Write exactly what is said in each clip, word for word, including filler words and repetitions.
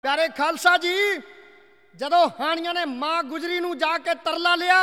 प्यारे खालसा जी, जदों हानिया ने मां गुजरी नूं जाके तरला लिया,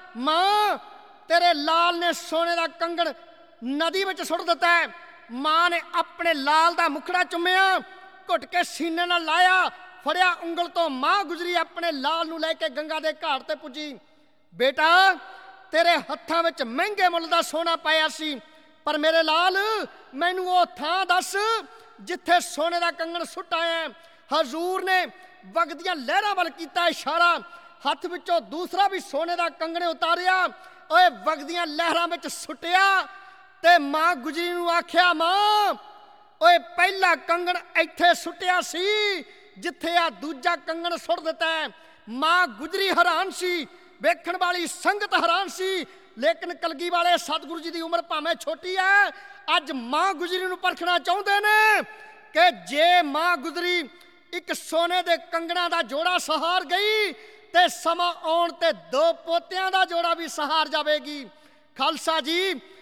मां तेरे लाल ने सोने का कंगण नदी में सुट दिता है। मां ने अपने लाल का मुखड़ा चुम्या, घुट के सीने नाल लाया, फड़िया उंगल तो मां गुजरी अपने लाल नूं लैके गंगा के घाट ते पुजी। बेटा तेरे हत्थां विच महंगे मुल का सोना पाया सी, पर मेरे लाल मैनू वो थां दस जिथे सोने का कंगण सुट आया। हजूर ने वगदियां लहरां वल कीता इशारा, हथ विचों दूसरा भी सोने का कंगणे उतारिया, ओए वगदियां लहरां विच सुटिया ते मां गुजरी नूं आख्या, मां ओए पहला कंगण इत्थे सुटिया सी जिथे आ दूजा कंगण सुट दिता है। मां गुजरी हैरान सी, वेखण वाली संगत हैरान सी, लेकिन कलगी वाले सतगुरु जी की उम्र भावें छोटी है, अज मां गुजरी नूं परखना चाहुंदे ने कि जे मां गुजरी एक सोने के कंगणा का जोड़ा सहार गई ते समा आउण ते दो पोतियां का जोड़ा भी सहार जाएगी। खालसा जी,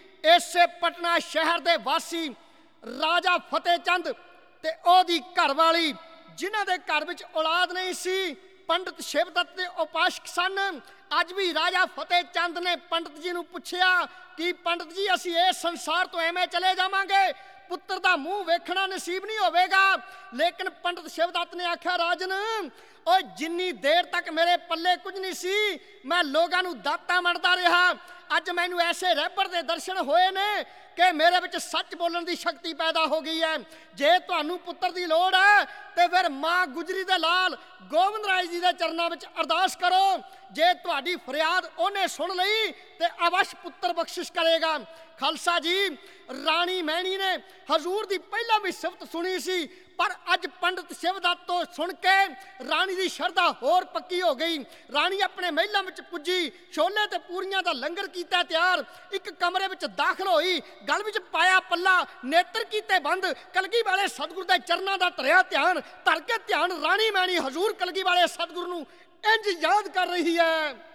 इसे पटना शहर के वासी राजा फतेह चंद ते ओदी घरवाली जिन्हां दे घर विच औलाद नहीं सी, पंडित शिवदत्त के उपासक सन। अज भी राजा फतेह चंद ने पंडित जी नूं पुछया कि पंडित जी असीं इस संसार तो एवें चले जावांगे, पुत्र का मुँह वेखना नसीब नहीं होवेगा। लेकिन पंडित शिवदत्त ने आख्या, राजन और जिन्नी देर तक मेरे पल्ले कुछ नहीं सी, मैं लोगों नूं दाता मनदा रहा, अज मैनू ऐसे रहबर के दर्शन होए ने कि मेरे विच सच बोलण की शक्ति पैदा हो गई है। जे तुहानू पुत्र की लोड़ है तो फिर मां गुजरी दे लाल गोविंद राय जी के चरणों में अरदास करो, जे तुहाडी फरियाद उन्हें सुन लई तो अवश्य पुत्र बख्शिश करेगा। खालसा जी, राणी मैनी ने हजूर की पहला भी सिफत सुनी सी, पर अज पंडित शिवदत्त तो सुन के राणी की शरधा होर पक्की हो गई। राणी अपने महलों में पुजी, छोले ते पूरियां का लंगर किया तैयार, एक कमरे में दाखिल होई, गल विच पाया पल्ला, नेत्र कीते बंद, कलगी वाले सतगुरु के चरणों का धरिया ध्यान, धर के ध्यान राणी मैनी हजूर कलगी वाले सतगुरु नूं इंज याद कर रही है।